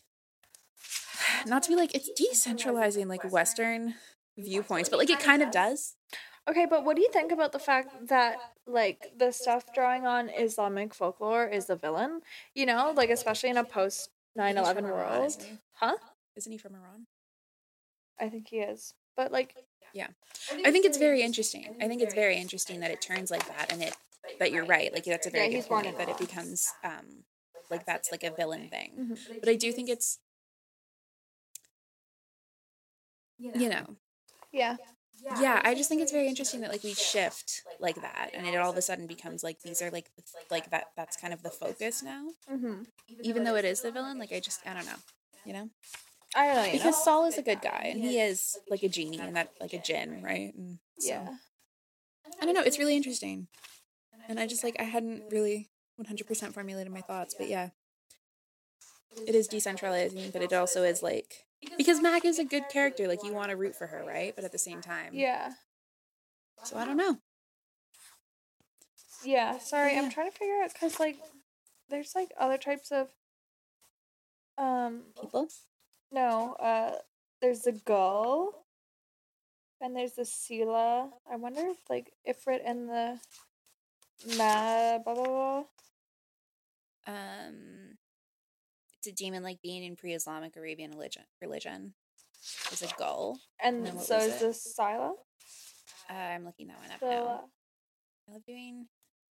not to be like it's decentralizing like Western viewpoints, but like it kind of does. Okay, but what do you think about the fact that, like, the stuff drawing on Islamic folklore is the villain? You know, like, especially in a post nine eleven He's from Iran, world. isn't he? Huh? Isn't he from Iran? I think he is. But, like, Yeah. I think it's very interesting. I think it's very interesting that it turns like that, and it, but you're right. Like that's a very Yeah, good he's born point in that it law. becomes, um, like that's like a villain thing. Mhm. But I do think it's, you know, yeah. yeah, I just think it's very interesting that like we shift like that, and it all of a sudden becomes like these are like like that. That's kind of the focus now, Mm-hmm. even though it is the villain. Like I just I don't know, you know, I don't know, you because know? Saul is a good guy, and he is like a genie, and that like a djinn, right? And so, Yeah. I don't know. It's really interesting, and I just like I hadn't really one hundred percent formulated my thoughts, but yeah, it is decentralizing, but it also is like because Mac is a good character. Like you want to root for her, right? But at the same time, Yeah. So I don't know. Yeah. Sorry, Yeah. I'm trying to figure out, because, like, there's, like, other types of, um, People. no, uh, there's the gull, and there's the Sela. I wonder if, like, Ifrit and the Ma, blah, blah, blah. Um, it's a demon like being in pre-Islamic Arabian religion. Religion is a gull. And And then what so was is it? the Sila. Uh, I'm looking that one up So, now. uh, I love doing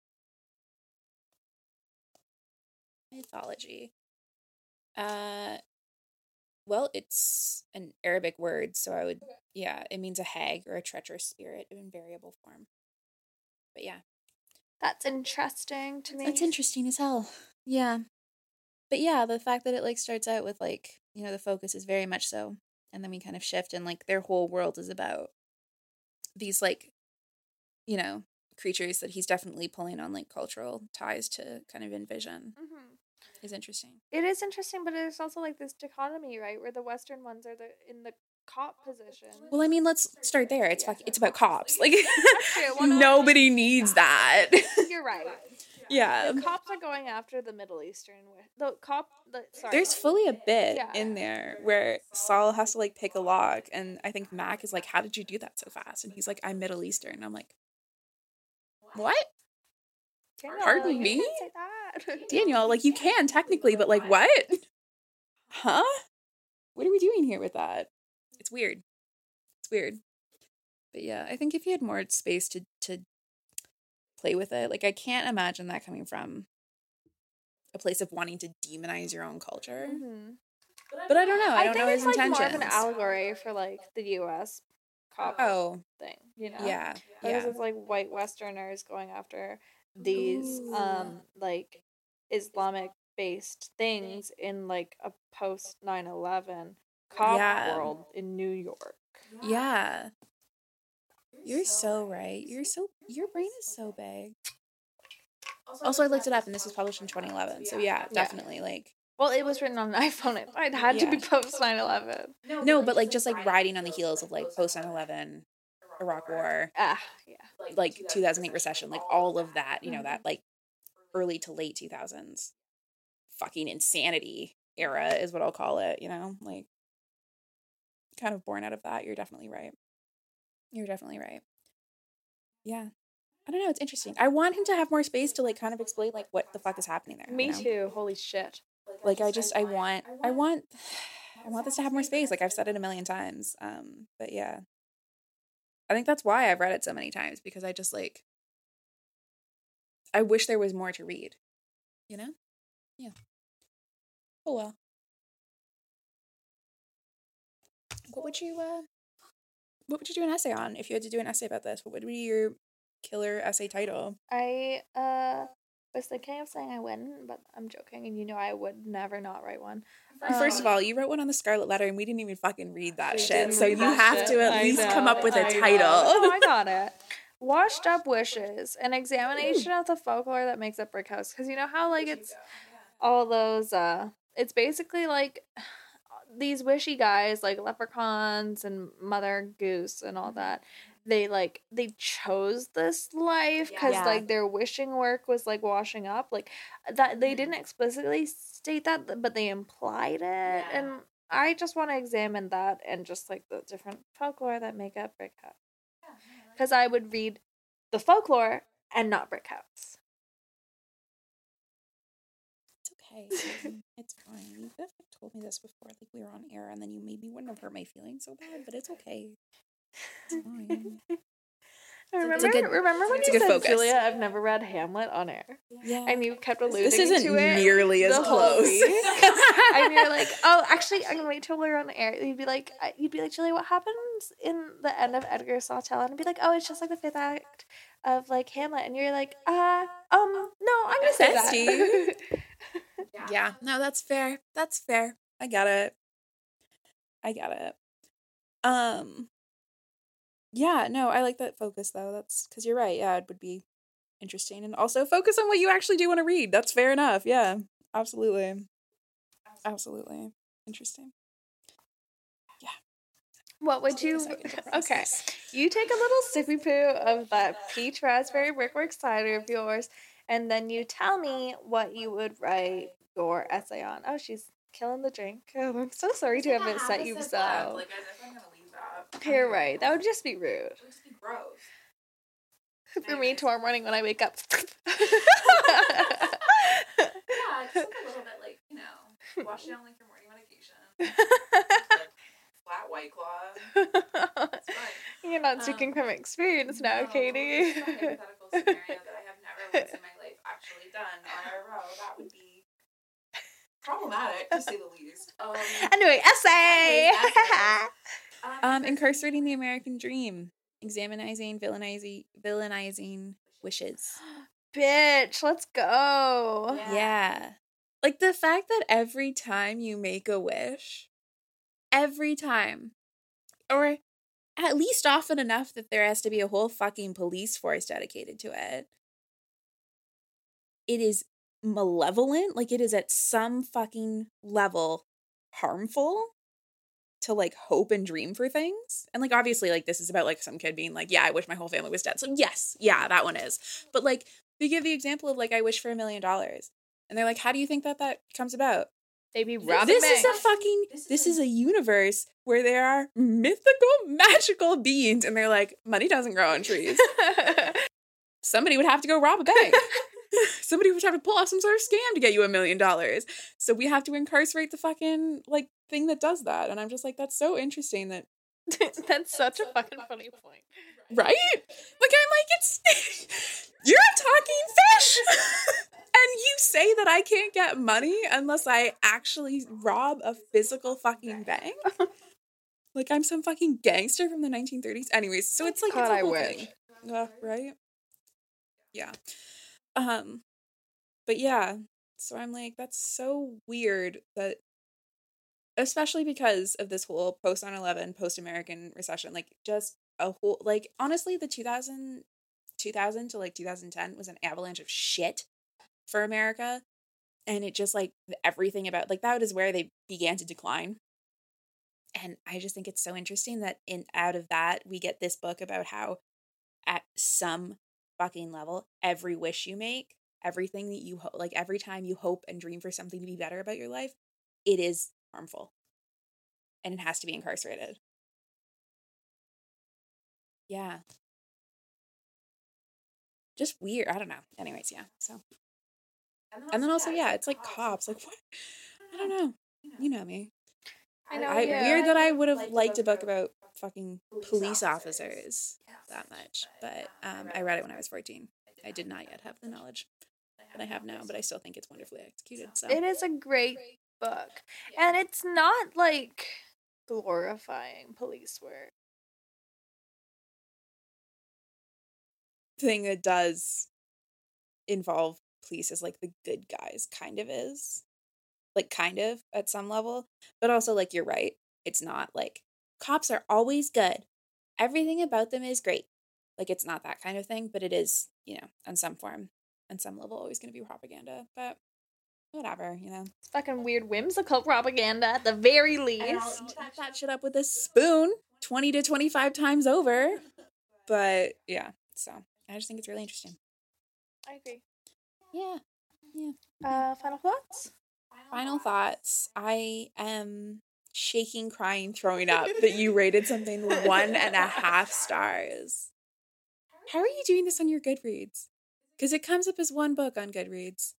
mythology. Uh, well, it's an Arabic word, so I would yeah, it means a hag or a treacherous spirit in variable form. But yeah, that's interesting to me. that's interesting as hell. Yeah. But yeah, the fact that it like starts out with like, you know, the focus is very much so, and then we kind of shift and like their whole world is about these like you know, creatures that he's definitely pulling on like cultural ties to kind of envision Mm-hmm. is interesting. It is interesting, but it's also like this dichotomy, right? Where the Western ones are the in the cop position. Well, I mean, let's start there. It's fuck, it's about cops. Like, true. Well, not- nobody needs that. You're right. Yeah. The cops are going after the Middle Eastern. wi- The cop. The, sorry. There's fully a bit Yeah. in there where Saul has to like pick a lock, and I think Mac is like, "How did you do that so fast?" And he's like, "I'm Middle Eastern." And I'm like, "What, Daniel, pardon you me? can't say that. Daniel? Like, you can technically, but like, what? Huh? What are we doing here with that? It's weird. It's weird." But yeah, I think if you had more space to to play with it, like I can't imagine that coming from a place of wanting to demonize your own culture. Mhm. But I don't know. I, I don't think know it's his like intentions. more of an allegory for like the U S cop Oh, thing, you know? yeah, Because yeah. it's like white Westerners going after these Ooh. um like Islamic based things in like a post nine eleven cop Yeah. world in New York. Yeah. You're so right. You're so your brain is so big. Also, I looked it up, and this was published in twenty eleven. So yeah, definitely like Well, it was written on an iPhone. It it had to be Yeah. post nine eleven. no, but like just like riding on the heels of like post nine eleven, Iraq War, Ah, yeah. like two thousand eight recession, like all of that. You know, that like early to late two thousands, fucking insanity era is what I'll call it. You know, like kind of born out of that. You're definitely right. You're definitely right. Yeah. I don't know. It's interesting. I want him to have more space to like kind of explain like what the fuck is happening there. Me you know? too. Holy shit. Like I just I want I want I want this to have more space. Like I've said it a million times. Um, but yeah. I think that's why I've read it so many times, because I just like I wish there was more to read. You know? Yeah. Oh well. What would you uh what would you do an essay on if you had to do an essay about this? What would be your killer essay title? I uh was thinking of saying I wouldn't, but I'm joking, and you know I would never not write one. First Um, of all, you wrote one on the Scarlet Letter, and we didn't even fucking read that We shit. didn't So read you that have shit. to at I least know, come up with a I know. title. Oh, I got it. Washed Up Wishes, an examination of the folklore that makes up Brick House. Because you know how like it's all those. uh It's basically like these wishy guys, like leprechauns and Mother Goose and all that. They like they chose this life because Yeah. like their wishing work was like washing up, like that. They didn't explicitly state that, but they implied it, and I just want to examine that and just like the different folklore that make up Brick House. Because I would read the folklore and not Brick House. It's okay. Susan. It's fine. You could have told me this before, like we were on air, and then you maybe wouldn't have hurt my feelings so bad. But it's okay. It's fine. Remember, good- remember when it's a you good said, focus. Julia, I've never read Hamlet on air, Yeah. and you kept alluding This isn't to it nearly as the whole close. week. And you're like, oh, actually, I'm gonna wait till we're on air. You'd be like, I- you'd be like, Julia, what happens in the end of Edgar Sawtelle? And I'd be like, oh, it's just like the fifth act of like Hamlet. And you're like, uh, um, no, I'm gonna say that. Yeah. No, that's fair. That's fair. I got it. I got it. Um. Yeah. No, I like that focus though. That's because you're right. Yeah, it would be interesting, and also focus on what you actually do want to read. That's fair enough. Yeah. Absolutely. Absolutely. Interesting. What would Take a you? second to Okay, process. you take a little sippy poo of that peach raspberry brickwork cider of yours, and then you tell me what you would write your essay on. Oh, she's killing the drink. Oh, I'm so sorry to have upset you so. Like, as if I'm gonna leave that. You're right. That would just be rude. It would just be gross. For me, tomorrow morning when I wake up. Yeah, just like a little bit, like, you know, wash down like your morning medication. Like, flat White Claw. It's fine. You're not speaking Um, from experience now, No, Katie. It's a hypothetical scenario that I have never once in my life actually done on a row. That would be problematic, to say the least. Um, Anyway, essay. Anyways, essay. um, incarcerating the American dream, examinizing, villainizing, villainizing wishes. Bitch, let's go. Yeah. yeah. Like the fact that every time you make a wish, every time, or at least often enough that there has to be a whole fucking police force dedicated to it. It is malevolent. Like, it is at some fucking level harmful to, like, hope and dream for things. And, like, obviously, like, this is about, like, some kid being like, yeah, I wish my whole family was dead. So, yes, yeah, that one is. But, like, they give the example of, like, I wish for a million dollars. And they're like, how do you think that that comes about? They be robbing This banks. is a fucking, this is a universe where there are mythical, magical beings. And they're like, money doesn't grow on trees. Somebody would have to go rob a bank. Somebody would have to pull off some sort of scam to get you a million dollars. So we have to incarcerate the fucking, like, thing that does that. And I'm just like, that's so interesting that. That's such a fucking funny point. Right? Like, I'm like, it's, you're a talking fish. And you say that I can't get money unless I actually rob a physical fucking bank? Like, I'm some fucking gangster from the nineteen thirties. Anyways, so it's like, God, it's a I whole wish. thing. Uh, right? Yeah. Um, but yeah, so I'm like, that's so weird that, especially because of this whole post nine eleven, post-American recession, like, just a whole, like, honestly, the two thousand, two thousand to, like, two thousand ten was an avalanche of shit for America, and it just, like, everything about, like, that is where they began to decline, and I just think it's so interesting that in out of that, we get this book about how, at some fucking level, every wish you make, everything that you ho- like every time you hope and dream for something to be better about your life, it is harmful and it has to be incarcerated. Yeah, just weird. I don't know. Anyways, yeah. So, and then also, yeah, it's like cops. Like, what? I don't know. You know me. I know. I, yeah. Weird that I would have liked a book about fucking police officers that much, but um, I read it when I was fourteen. I did not yet have the knowledge that I have now, but I still think it's wonderfully executed. So It is a great book. And it's not, like, glorifying police work. thing that does involve police is like the good guys kind of is. Like, kind of at some level, but also, like, you're right. It's not like cops are always good. Everything about them is great. Like, it's not that kind of thing, but it is, you know, on some form, on some level, always going to be propaganda. But whatever, you know. It's fucking weird, whimsical propaganda at the very And I'll least. eat that shit up with a spoon twenty to twenty-five times over. But yeah, so I just think it's really interesting. I agree. Yeah. Yeah. Uh, final thoughts? Final thoughts. I am shaking, crying, throwing up that you rated something one and a half stars. How are you doing this on your Goodreads? Because it comes up as one book on Goodreads.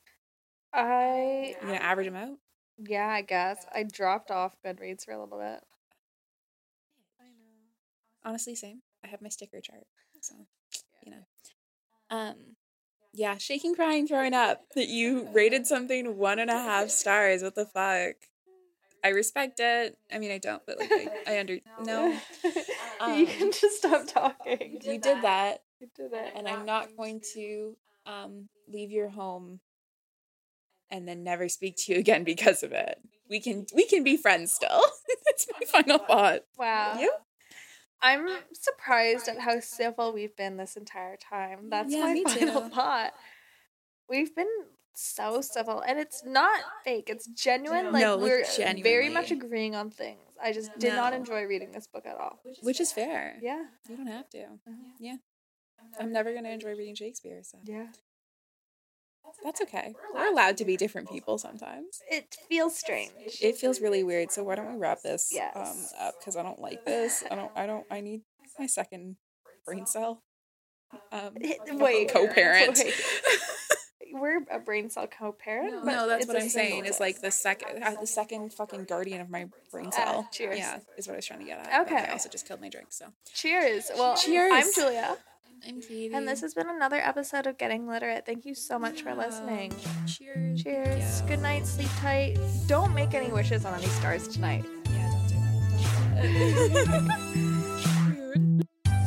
I, You gonna average them out? yeah, I guess. I dropped off Goodreads for a little bit. I know. Honestly, same. I have my sticker chart. So, you know. Um, yeah, shaking, crying, throwing up that you rated something one and a half stars. What the fuck? I respect it. I mean, I don't, but like, I, I under no. Um, you can just stop talking. You did that, You did it. and I'm not going to um leave your home and then never speak to you again because of it. We can we can be friends still. That's my final thought. Wow. You? I'm surprised at how civil we've been this entire time. That's Yeah, my me final too. thought. We've been so civil, and it's not fake. It's genuine. Like, No, like, we're very genuinely. much agreeing on things. I just did not No. enjoy reading this book at all. Which is fair. Yeah. You don't have to. Yeah. I'm never going to enjoy reading Shakespeare, so Yeah. that's okay. We're allowed to be different people sometimes. It feels strange. It feels really weird, so why don't we wrap this Yes. um up, because I don't like this. I don't I don't I need my second brain cell. Um Wait. co-parent. Wait. We're a brain cell co-parent. but No, that's it's what a I'm single saying. Is disc. like the second uh, the second fucking guardian of my brain Ah, cell. cheers. Yeah, is what I was trying to get at. but Okay. I also just killed my drink, so. Cheers. Well, Cheers. I'm Julia. I'm Katie. And this has been another episode of Getting Literate. Thank you so much for listening. Cheers. Cheers. Yeah. Good night. Sleep tight. Don't make any wishes on any stars tonight. Yeah, don't do that. Don't do that. Rude.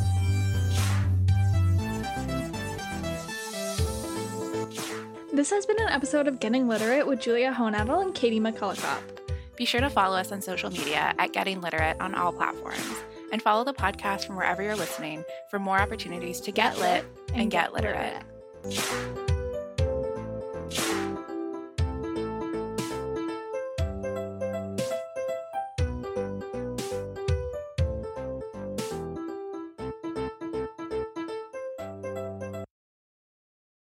This has been an episode of Getting Literate with Julia Honadel and Katie McCulloch. Be sure to follow us on social media at Getting Literate on all platforms. And follow the podcast from wherever you're listening for more opportunities to get lit and get literate.